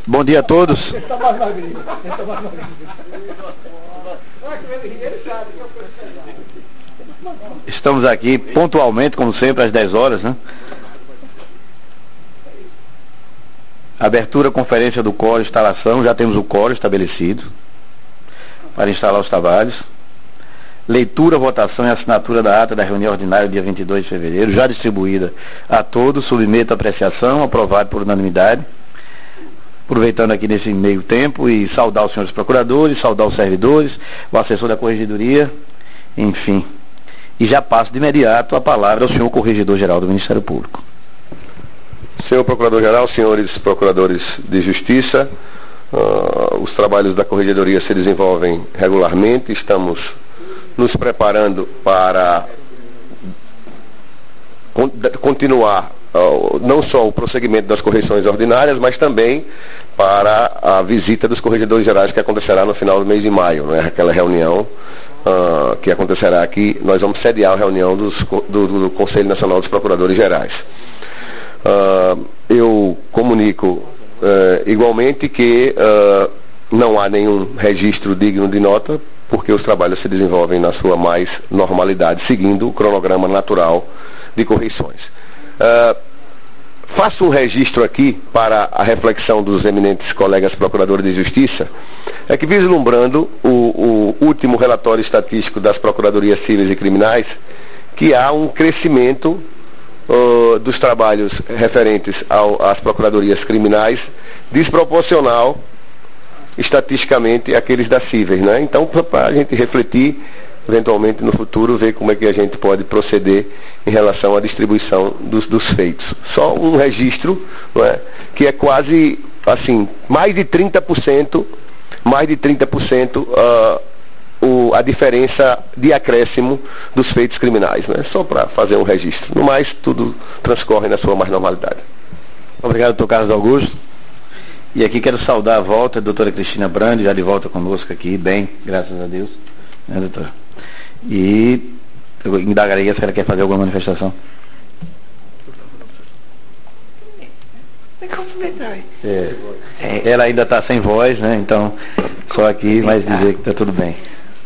Bom dia a todos. Estamos aqui pontualmente, como sempre, às 10 horas, né? Abertura, conferência do quórum, instalação, já temos o quórum estabelecido para instalar os trabalhos. Leitura, votação e assinatura da ata da reunião ordinária dia 22 de fevereiro, já distribuída a todos, submeto a apreciação, aprovado por unanimidade. Aproveitando aqui nesse meio tempo e saudar os senhores procuradores, saudar os servidores, o assessor da corregedoria, enfim. E já passo de imediato a palavra ao senhor corregedor-geral do Ministério Público. Senhor Procurador-Geral, senhores Procuradores de Justiça, os trabalhos da Corregedoria se desenvolvem regularmente, estamos nos preparando para continuar não só o prosseguimento das correições ordinárias, mas também para a visita dos Corregedores Gerais que acontecerá no final do mês de maio, né? Aquela reunião que acontecerá aqui, nós vamos sediar a reunião do Conselho Nacional dos Procuradores Gerais. Eu comunico igualmente que não há nenhum registro digno de nota, porque os trabalhos se desenvolvem na sua mais normalidade, seguindo o cronograma natural de correições. Faço um registro aqui para a reflexão dos eminentes colegas procuradores de justiça, é que vislumbrando o último relatório estatístico das Procuradorias Civis e Criminais, que há um crescimento dos trabalhos referentes às Procuradorias Criminais desproporcional estatisticamente àqueles das cíveis, né? Então, para a gente refletir, eventualmente no futuro, ver como é que a gente pode proceder em relação à distribuição dos feitos. Só um registro, não é? Que é quase, assim, mais de 30% a diferença de acréscimo dos feitos criminais, né? Só para fazer um registro. No mais, tudo transcorre na sua mais normalidade. Obrigado, doutor Carlos Augusto. E aqui quero saudar a volta a doutora Cristina Brandi, já de volta conosco aqui, bem, graças a Deus, né, doutora? E eu indagaria se ela quer fazer alguma manifestação. Ela ainda está sem voz, né? Então, só aqui, mas dizer que está tudo bem.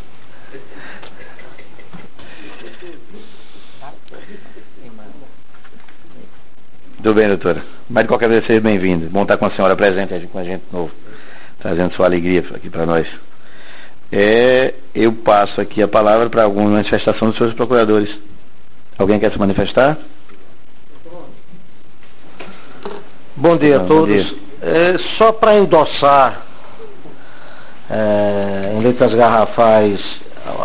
Tudo bem, doutora. Mas de qualquer vez, seja bem-vindo. Bom estar com a senhora presente aqui com a gente de novo, trazendo sua alegria aqui para nós. Eu passo aqui a palavra para alguma manifestação dos seus procuradores. Alguém quer se manifestar? Bom dia a todos. Só para endossar em letras garrafais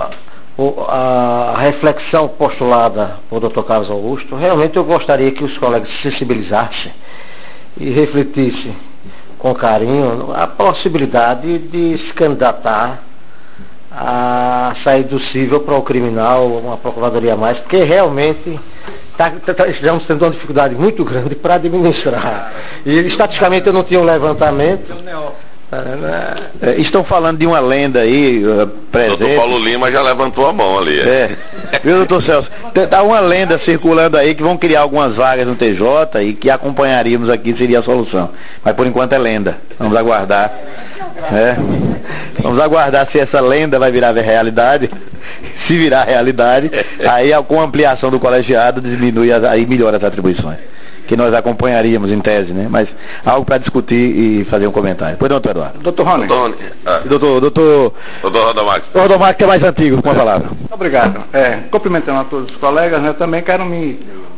a reflexão postulada por Dr. Carlos Augusto, realmente eu gostaria que os colegas se sensibilizassem e refletissem com carinho a possibilidade de se candidatar a sair do cível para o criminal, uma procuradoria a mais, porque realmente estamos tendo uma dificuldade muito grande para administrar. E estatisticamente eu não tinha um levantamento. Estão falando de uma lenda aí, presente. Doutor Paulo Lima já levantou a mão ali. Viu, doutor Celso? Está uma lenda circulando aí que vão criar algumas vagas no TJ e que acompanharíamos aqui, seria a solução. Mas por enquanto é lenda. Vamos aguardar. Vamos aguardar se essa lenda vai virar realidade. Se virar realidade, aí com a ampliação do colegiado diminui, aí melhora as atribuições. Que nós acompanharíamos em tese, né? Mas algo para discutir e fazer um comentário. Pois não, doutor Eduardo. Doutor Rony. Doutor Rodomac. Rodomac, que é mais antigo, com a palavra. Obrigado. Cumprimentando a todos os colegas, né, eu também quero me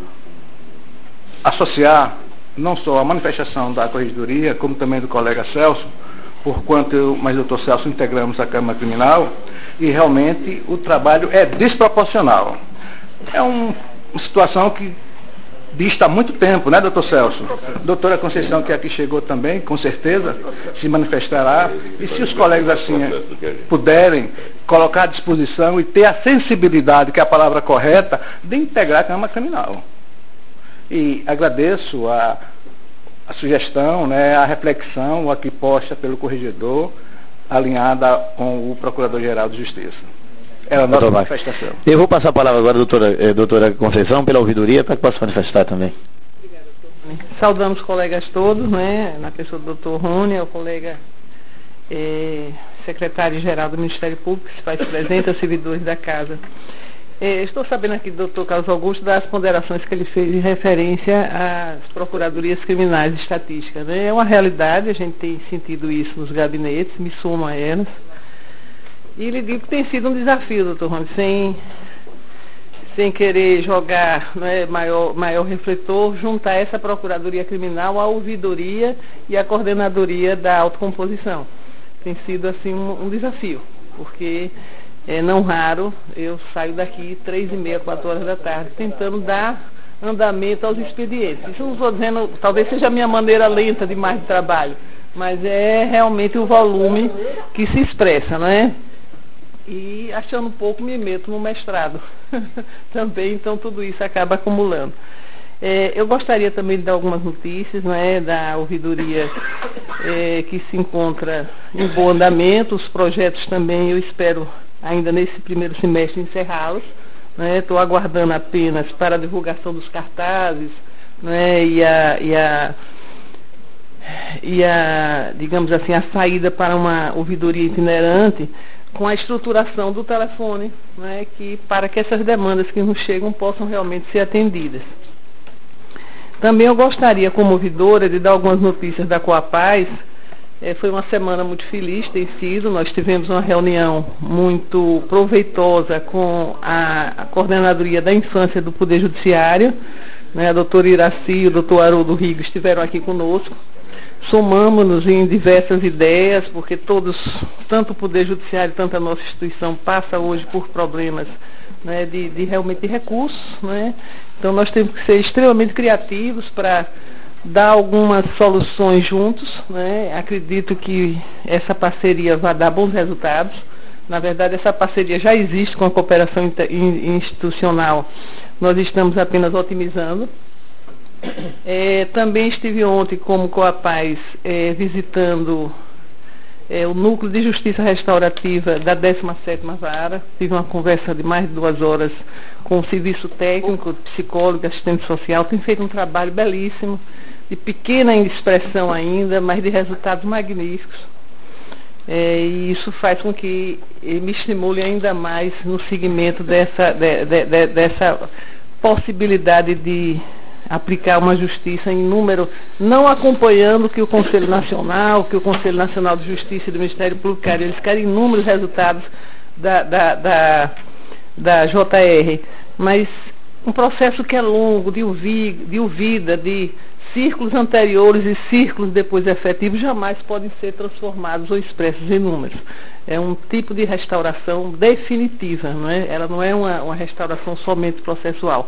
associar, não só à manifestação da Corregedoria, como também do colega Celso, porquanto eu, mais doutor Celso, integramos a Câmara Criminal, e realmente o trabalho é desproporcional. É uma situação que dista há muito tempo, né, doutor Celso? Doutora Conceição, que aqui chegou também, com certeza, se manifestará. E se os colegas assim puderem colocar à disposição e ter a sensibilidade, que é a palavra correta, de integrar a Câmara Criminal. E agradeço a sugestão, né, a reflexão aqui posta pelo corregedor, alinhada com o Procurador-Geral de Justiça. Era a nossa manifestação. Eu vou passar a palavra agora à doutora Conceição, pela ouvidoria, para que possa manifestar também. Saudamos os colegas todos, né, na pessoa do Dr. Rony, o colega secretário-geral do Ministério Público, que se faz presente, aos servidores da Casa. Estou sabendo aqui do Dr. Carlos Augusto das ponderações que ele fez em referência às procuradorias criminais de estatística. Né? É uma realidade, a gente tem sentido isso nos gabinetes, me sumo a elas. E lhe digo que tem sido um desafio, doutor Rony, sem querer jogar, né, maior refletor, juntar essa Procuradoria Criminal à ouvidoria e à coordenadoria da autocomposição. Tem sido assim um desafio, porque não raro eu saio daqui 3h30, 4 horas da tarde, tentando dar andamento aos expedientes. Isso não estou dizendo, talvez seja a minha maneira lenta demais de trabalho, mas é realmente o volume que se expressa, não é? E achando um pouco me meto no mestrado também, então tudo isso acaba acumulando. Eu gostaria também de dar algumas notícias, não é, da ouvidoria que se encontra em bom andamento, os projetos também eu espero ainda nesse primeiro semestre encerrá-los. Estou aguardando apenas para a divulgação dos cartazes, né, digamos assim, a saída para uma ouvidoria itinerante com a estruturação do telefone, né, para que essas demandas que nos chegam possam realmente ser atendidas. Também eu gostaria, como ouvidora, de dar algumas notícias da Coapaz. Foi uma semana muito feliz, tem sido. Nós tivemos uma reunião muito proveitosa com a Coordenadoria da Infância do Poder Judiciário. Né, a doutora Iraci e o doutor Haroldo Rigo estiveram aqui conosco. Somamos-nos em diversas ideias, porque todos, tanto o Poder Judiciário, tanto a nossa instituição, passa hoje por problemas, né, realmente de recursos. Né? Então nós temos que ser extremamente criativos para dar algumas soluções juntos. Né? Acredito que essa parceria vai dar bons resultados. Na verdade, essa parceria já existe com a cooperação institucional. Nós estamos apenas otimizando. Também estive ontem, como Coapaz, visitando o Núcleo de Justiça Restaurativa da 17ª Vara. Tive uma conversa de mais de 2 horas com o serviço técnico, psicólogo, assistente social. Tem feito um trabalho belíssimo, de pequena expressão ainda, mas de resultados magníficos. E isso faz com que me estimule ainda mais no segmento dessa possibilidade de aplicar uma justiça em número, não acompanhando que o Conselho Nacional de Justiça e do Ministério Público querem. Eles querem inúmeros resultados da JR, mas um processo que é longo, de ouvida, de círculos anteriores e círculos depois efetivos, jamais podem ser transformados ou expressos em números. É um tipo de restauração definitiva, não é? Ela não é uma restauração somente processual.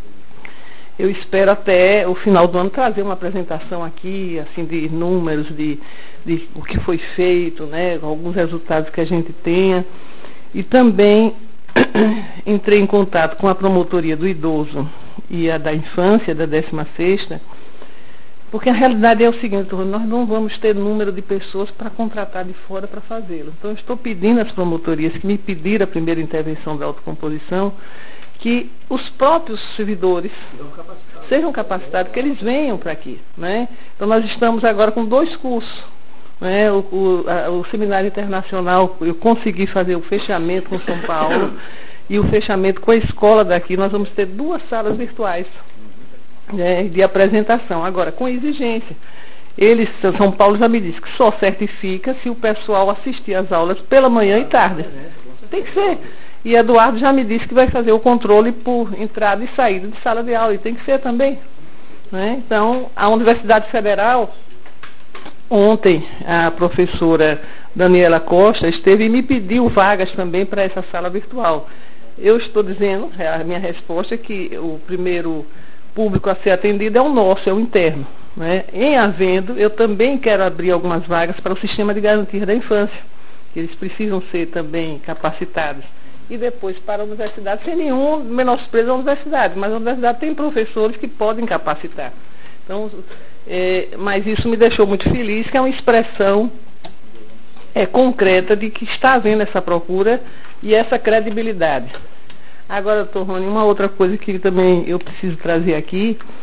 Eu espero até o final do ano trazer uma apresentação aqui, assim, de números, de o que foi feito, né, alguns resultados que a gente tenha. E também entrei em contato com a promotoria do idoso e a da infância, da 16ª, porque a realidade é o seguinte: nós não vamos ter número de pessoas para contratar de fora para fazê-lo. Então, eu estou pedindo às promotorias que me pediram a primeira intervenção da autocomposição, que os próprios servidores sejam capacitados, que eles venham para aqui. Né? Então nós estamos agora com 2 cursos. Né? O Seminário Internacional, eu consegui fazer o fechamento com São Paulo e o fechamento com a escola daqui. Nós vamos ter 2 salas virtuais, né, de apresentação, agora com exigência. São Paulo já me disse que só certifica se o pessoal assistir às aulas pela manhã e tarde. Tem que ser. E Eduardo já me disse que vai fazer o controle por entrada e saída de sala de aula, e tem que ser também. Né? Então, a Universidade Federal, ontem, a professora Daniela Costa esteve e me pediu vagas também para essa sala virtual. Eu estou dizendo, a minha resposta é que o primeiro público a ser atendido é o nosso, é o interno. Né? Em havendo, eu também quero abrir algumas vagas para o sistema de garantia da infância, que eles precisam ser também capacitados. E depois para a universidade, sem nenhum menosprezo à universidade, mas a universidade tem professores que podem capacitar. Então, mas isso me deixou muito feliz, que é uma expressão concreta de que está havendo essa procura e essa credibilidade. Agora, doutor Rony, uma outra coisa que também eu preciso trazer aqui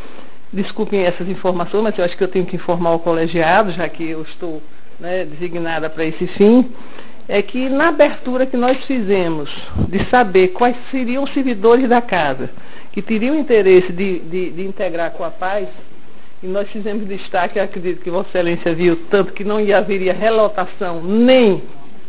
desculpem essas informações, mas eu acho que eu tenho que informar o colegiado, já que eu estou, né, designada para esse fim, é que na abertura que nós fizemos de saber quais seriam os servidores da casa que teriam interesse de integrar com a paz, e nós fizemos destaque, acredito que Vossa Excelência viu, tanto que não haveria relotação nem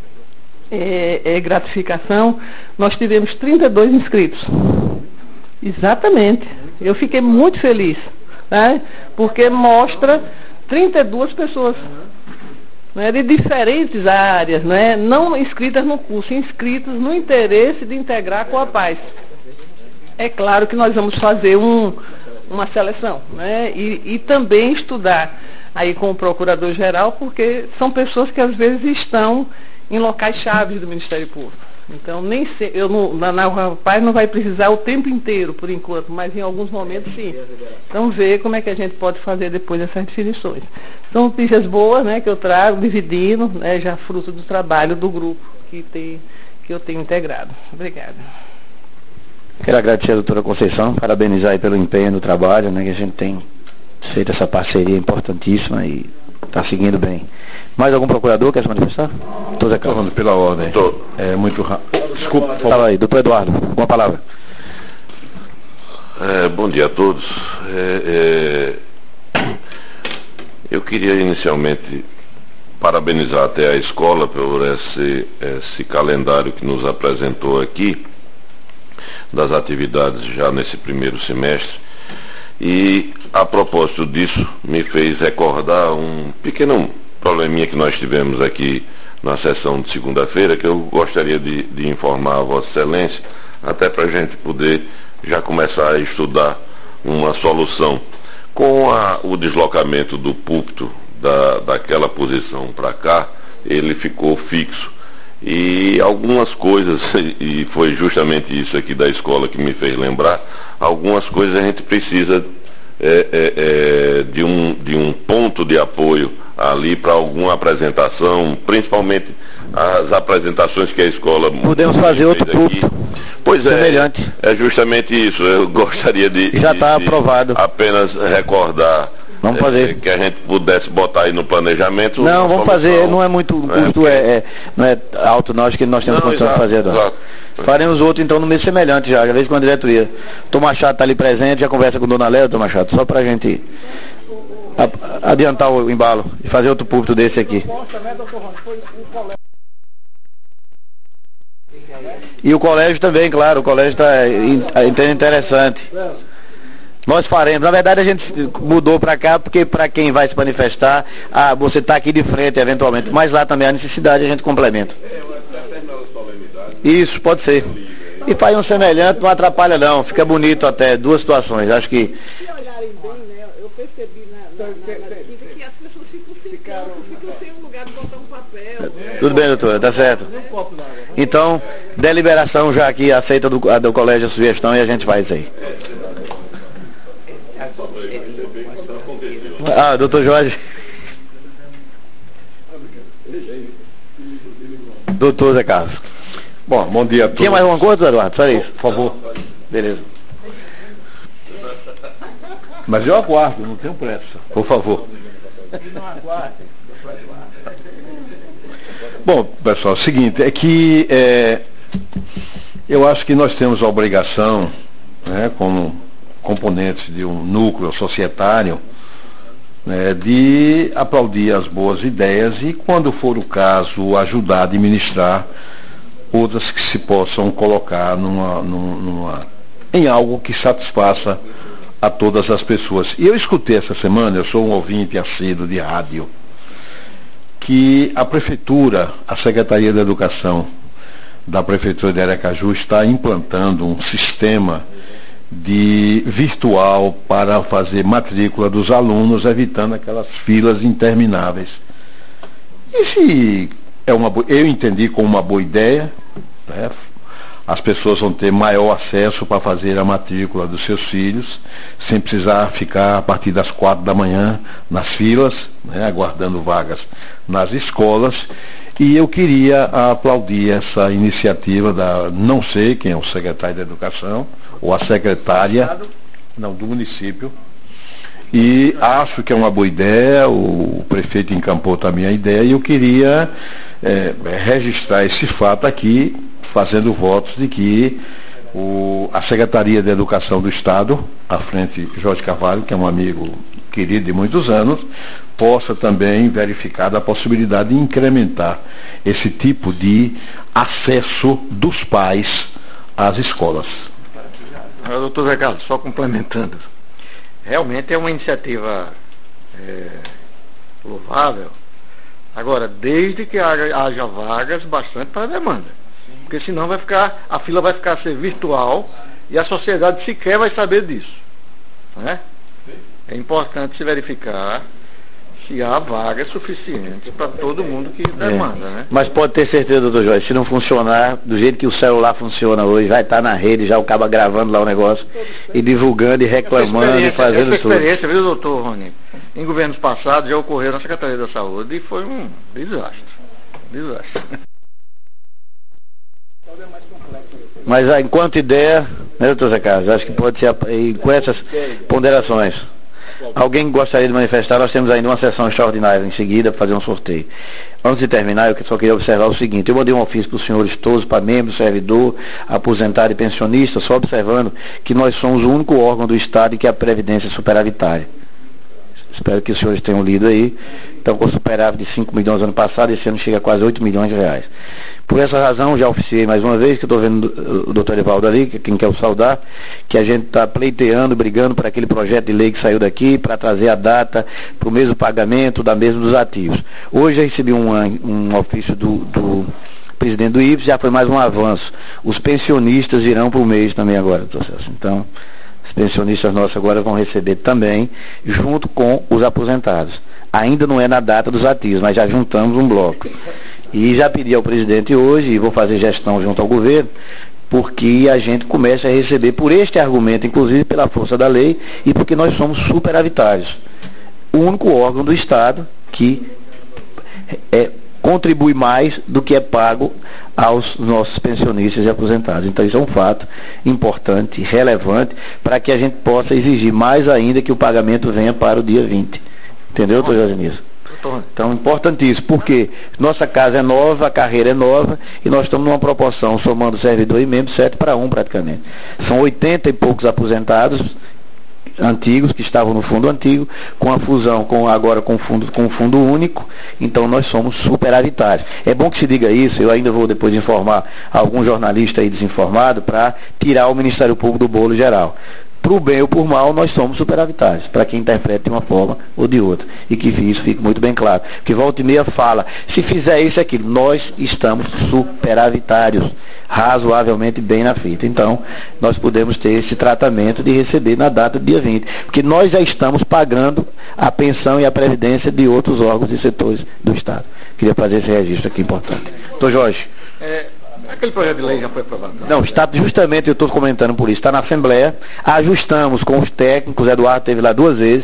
gratificação, nós tivemos 32 inscritos. Exatamente. Eu fiquei muito feliz, né? Porque mostra 32 pessoas, né, de diferentes áreas, né, não inscritas no curso, inscritas no interesse de integrar com a paz. É claro que nós vamos fazer uma seleção, né, e também estudar aí com o Procurador-Geral, porque são pessoas que às vezes estão em locais chaves do Ministério Público. Então, nem sei, na paz não vai precisar o tempo inteiro, por enquanto, mas em alguns momentos sim. Então, ver como é que a gente pode fazer depois essas definições. São notícias boas, né, que eu trago, dividindo, né, já fruto do trabalho do grupo que eu tenho integrado. Obrigada. Quero agradecer a doutora Conceição, parabenizar aí pelo empenho do trabalho, né, que a gente tem feito essa parceria importantíssima e está seguindo bem. Mais algum procurador quer se manifestar? Doutor Zé Carlos. Falando pela ordem. É muito rápido. Desculpa, por favor. Fala aí, doutor Eduardo, uma palavra. Bom dia a todos. Eu queria inicialmente parabenizar até a escola por esse calendário que nos apresentou aqui, das atividades já nesse primeiro semestre. E, a propósito disso, me fez recordar um pequeno probleminha que nós tivemos aqui na sessão de segunda-feira, que eu gostaria de informar a Vossa Excelência, até para a gente poder já começar a estudar uma solução. Com o deslocamento do púlpito daquela posição para cá, ele ficou fixo. E algumas coisas, e foi justamente isso aqui da escola que me fez lembrar, algumas coisas a gente precisa de um ponto de apoio ali para alguma apresentação, principalmente as apresentações que a escola... Podemos fazer outro púlpito. Pois é justamente isso. Eu gostaria de... Já está aprovado. Apenas recordar... Vamos fazer. Que a gente pudesse botar aí no planejamento. Não, vamos fazer, não é muito, o custo não é alto, não, acho que nós temos condição de fazer. Exato. Faremos outro então no mês semelhante já vejo com a diretoria. Tom Machado está ali presente, já conversa com Dona Léo, Tom Machado, só para a gente adiantar o embalo e fazer outro púlpito desse aqui. E o colégio também, claro, o colégio está interessante. Nós faremos, na verdade a gente mudou para cá porque para quem vai se manifestar, você está aqui de frente eventualmente, mas lá também há necessidade, a gente complementa. Isso, pode ser. E faz um semelhante, não atrapalha não, fica bonito até, duas situações, acho que... Se olharem bem, né, eu percebi na que as pessoas ficam sem um lugar de botar um papel. Tudo bem, doutora, tá certo. Então, deliberação já aqui aceita do colégio a sugestão e a gente faz isso aí. Doutor Jorge. Doutor Zé Carlos. Bom dia a todos. Tinha mais alguma coisa, Eduardo? Só isso. Por favor. Beleza. Mas eu aguardo, não tenho pressa. Por favor. Bom, pessoal, é o seguinte, é que eu acho que nós temos a obrigação, né, como componentes de um núcleo societário, de aplaudir as boas ideias e, quando for o caso, ajudar a administrar outras que se possam colocar em algo que satisfaça a todas as pessoas. E eu escutei essa semana, eu sou um ouvinte assíduo de rádio, que a Prefeitura, a Secretaria da Educação da Prefeitura de Aracaju está implantando um sistema virtual para fazer matrícula dos alunos, evitando aquelas filas intermináveis. E se eu entendi como uma boa ideia, né? As pessoas vão ter maior acesso para fazer a matrícula dos seus filhos, sem precisar ficar a partir das 4 da manhã nas filas, né, aguardando vagas nas escolas. E eu queria aplaudir essa iniciativa não sei quem é o secretário da Educação, ou a secretária, do município, E acho que é uma boa ideia, o prefeito encampou também a ideia, e eu queria registrar esse fato aqui, fazendo votos de que a Secretaria de Educação do Estado, à frente de Jorge Carvalho, que é um amigo querido de muitos anos, possa também verificar a possibilidade de incrementar esse tipo de acesso dos pais às escolas. Doutor Zé Carlos, só complementando, realmente é uma iniciativa louvável, agora, desde que haja vagas bastante para a demanda, porque senão a fila vai ficar a ser virtual e a sociedade sequer vai saber disso, né? É importante se verificar se há vagas suficientes para todo mundo que demanda, né? Mas pode ter certeza, doutor Jorge, se não funcionar do jeito que o celular funciona hoje, vai estar na rede, já o cabo gravando lá o negócio e divulgando e reclamando e fazendo tudo. Experiência, viu, doutor Rony? Em governos passados já ocorreu na Secretaria da Saúde e foi um desastre. Mas enquanto ideia, né, doutor Zé Carlos, acho que pode ser, com essas ponderações, alguém gostaria de manifestar? Nós temos ainda uma sessão extraordinária em seguida para fazer um sorteio. Antes de terminar, eu só queria observar o seguinte: eu mandei um ofício para os senhores todos, para membro, servidor, aposentado e pensionista, só observando que nós somos o único órgão do Estado em que a Previdência é superavitária. Espero que os senhores tenham lido aí. Então, com superávit de 5 milhões no ano passado, esse ano chega a quase 8 milhões de reais. Por essa razão, já oficiei mais uma vez, que eu estou vendo o doutor Evaldo ali, que quem quer o saudar, que a gente está pleiteando, brigando por aquele projeto de lei que saiu daqui, para trazer a data para o mesmo pagamento da mesma dos ativos. Hoje eu recebi um ofício do presidente do IPS, já foi mais um avanço. Os pensionistas irão para o mês também agora, doutor Celso. Então, os pensionistas nossos agora vão receber também, junto com os aposentados. Ainda não é na data dos ativos, mas já juntamos um bloco. E já pedi ao presidente hoje, e vou fazer gestão junto ao governo, porque a gente começa a receber por este argumento, inclusive pela força da lei, e porque nós somos superavitários. O único órgão do Estado que contribui mais do que é pago aos nossos pensionistas e aposentados. Então isso é um fato importante, relevante, para que a gente possa exigir mais ainda que o pagamento venha para o dia 20. Entendeu, doutor Jorge Nisso? Então, importantíssimo, porque nossa casa é nova, a carreira é nova, e nós estamos numa proporção, somando servidor e membro, 7-1 praticamente. São 80 e poucos aposentados antigos, que estavam no fundo antigo, com a fusão agora com o fundo único, então nós somos superavitários. É bom que se diga isso, eu ainda vou depois informar algum jornalista aí desinformado, para tirar o Ministério Público do bolo geral. Para o bem ou por mal, nós somos superavitários, para quem interpreta de uma forma ou de outra. E que isso fique muito bem claro. Que volta e meia fala, se fizer isso e aquilo, nós estamos superavitários, razoavelmente bem na fita. Então, nós podemos ter esse tratamento de receber na data do dia 20. Porque nós já estamos pagando a pensão e a previdência de outros órgãos e setores do Estado. Queria fazer esse registro aqui importante. Doutor Jorge. Aquele projeto de lei já foi aprovado? Não, está justamente, eu estou comentando por isso, está na Assembleia, ajustamos com os técnicos, Eduardo esteve lá 2 vezes,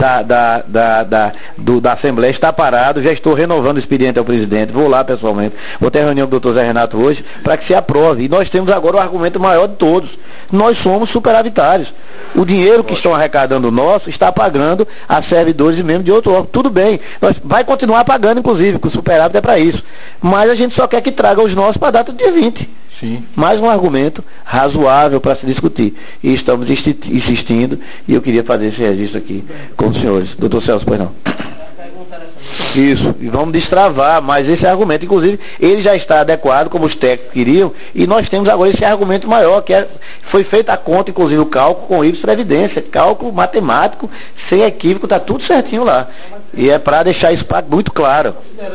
da Assembleia, está parado, já estou renovando o expediente ao presidente, vou lá pessoalmente, vou ter reunião com o doutor Zé Renato hoje, para que se aprove. E nós temos agora o argumento maior de todos, nós somos superavitários. O dinheiro que estão arrecadando nosso está pagando a servidores e membros de outro órgão. Tudo bem, nós vai continuar pagando, inclusive, porque o superávit é para isso. Mas a gente só quer que traga os nossos para a data do dia 20. Sim. Mais um argumento razoável para se discutir. E estamos insistindo, e eu queria fazer esse registro aqui com os senhores. Doutor Celso, pois não. Isso, e vamos destravar, mas esse argumento, inclusive, ele já está adequado, como os técnicos queriam, e nós temos agora esse argumento maior, que foi feita a conta, inclusive o cálculo com IPS Previdência, cálculo matemático, sem equívoco, está tudo certinho lá. E é para deixar isso muito claro.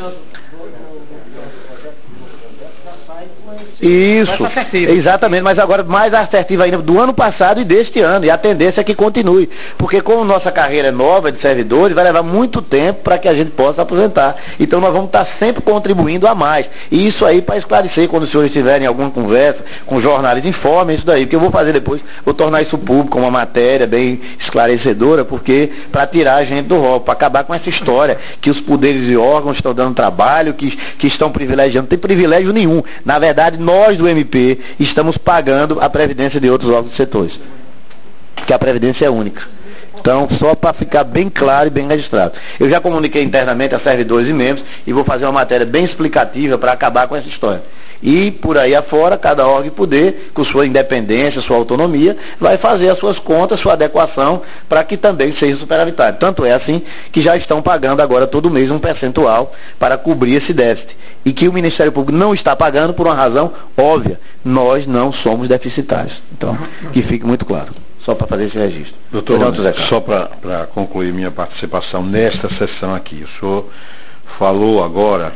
Isso, exatamente, mas agora mais assertivo ainda do ano passado e deste ano, e a tendência é que continue, porque como nossa carreira é nova de servidores, vai levar muito tempo para que a gente possa aposentar, então nós vamos estar sempre contribuindo a mais, e isso aí para esclarecer, quando os senhores tiverem alguma conversa com jornalistas, informem isso daí, que eu vou fazer depois, vou tornar isso público, uma matéria bem esclarecedora, porque para tirar a gente do rol, para acabar com essa história, que os poderes e órgãos estão dando trabalho, que estão privilegiando, não tem privilégio nenhum, na verdade nós do MP estamos pagando a previdência de outros órgãos e setores, que a previdência é única. Então, só para ficar bem claro e bem registrado. Eu já comuniquei internamente a servidores e membros e vou fazer uma matéria bem explicativa para acabar com essa história. E por aí afora, cada órgão e poder, com sua independência, sua autonomia, vai fazer as suas contas, sua adequação, para que também seja superavitário. Tanto é assim que já estão pagando agora todo mês um percentual para cobrir esse déficit. E que o Ministério Público não está pagando por uma razão óbvia. Nós não somos deficitários. Então, que fique muito claro. Só para fazer esse registro. Doutor, só para concluir minha participação nesta sessão aqui. O senhor falou agora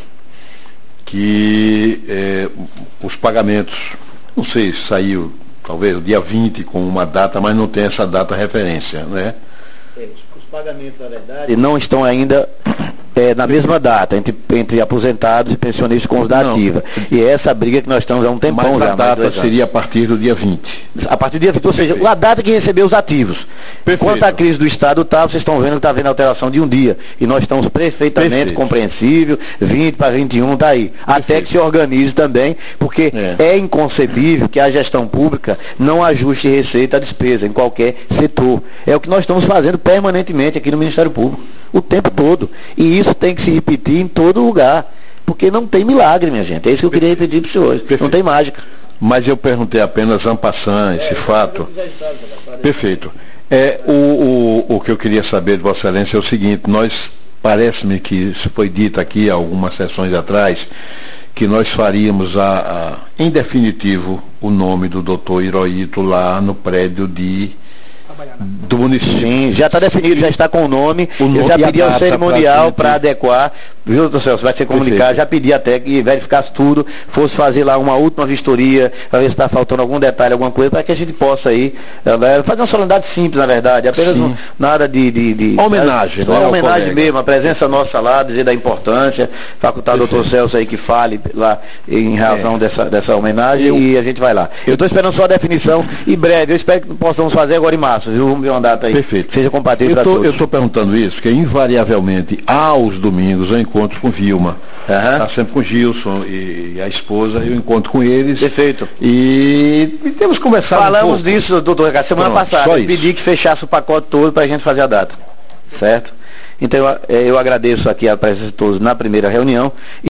que os pagamentos, não sei se saiu talvez o dia 20 com uma data, mas não tem essa data referência, né? Os pagamentos, na verdade, não estão ainda na mesma data, entre aposentados e pensionistas com os da ativa. E é essa briga que nós estamos há um tempão já. Mas a data seria a partir do dia 20. A partir do dia 20, ou seja, a data que recebeu os ativos. Quanto à crise do Estado está, vocês estão vendo que está havendo alteração de um dia. E nós estamos perfeitamente compreensível, 20 para 21, está aí. Até que se organize também, porque é inconcebível que a gestão pública não ajuste receita à despesa em qualquer setor. É o que nós estamos fazendo permanentemente aqui no Ministério Público, o tempo todo. E isso tem que se repetir em todo lugar, porque não tem milagre, minha gente. É isso que eu queria repetir para os senhores. Não tem mágica. Mas eu perguntei apenas en passant esse fato. Perfeito. O que eu queria saber de Vossa Excelência é o seguinte: parece-me que isso foi dito aqui algumas sessões atrás, que nós faríamos em definitivo o nome do doutor Hirohito lá no prédio do município. Sim, já está definido, já está com o nome. Eu já pedi ao cerimonial para adequar, viu, doutor Celso? Vai ser comunicado. Já pedi até que verificasse tudo, fosse fazer lá uma última vistoria, para ver se está faltando algum detalhe, alguma coisa, para que a gente possa aí fazer uma solenidade simples, na verdade, apenas nada de homenagem. Uma homenagem mesmo, a presença nossa lá, dizer da importância, facultar o doutor Celso aí que fale lá em razão dessa homenagem, e a gente vai lá. Eu estou esperando só a definição e breve, eu espero que possamos fazer agora em março, viu? Vamos ver uma data aí. Perfeito. Seja compatível para todos. Eu estou perguntando isso, porque invariavelmente aos domingos eu encontro com Vilma. Está sempre com Gilson e a esposa, eu encontro com eles. Perfeito. E temos conversado. Falamos disso, doutor Ricardo, semana passada. Eu pedi que fechasse o pacote todo para a gente fazer a data. Certo? Então eu agradeço aqui a presença de todos na primeira reunião.